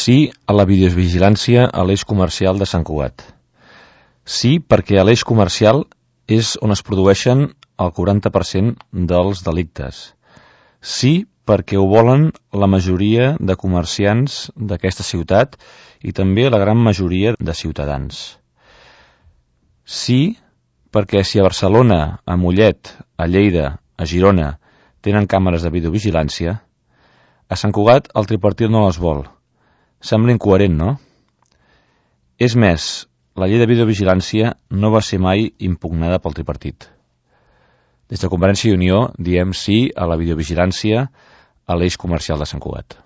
Sí a la videovigilància a l'eix comercial de Sant Cugat. Sí perquè a l'eix comercial és on es produeixen el 40% dels delictes. Sí perquè ho volen la majoria de comerciants d'aquesta ciutat i també la gran majoria de ciutadans. Sí perquè si a Barcelona, a Mollet, a Lleida, a Girona tenen càmeres de videovigilància, a Sant Cugat el tripartit no les vol. Sembla incoherent, no? És més, la llei de videovigilància no va ser mai impugnada pel tripartit. Des de Convergència i Unió diem sí a la videovigilància a l'eix comercial de Sant Cugat.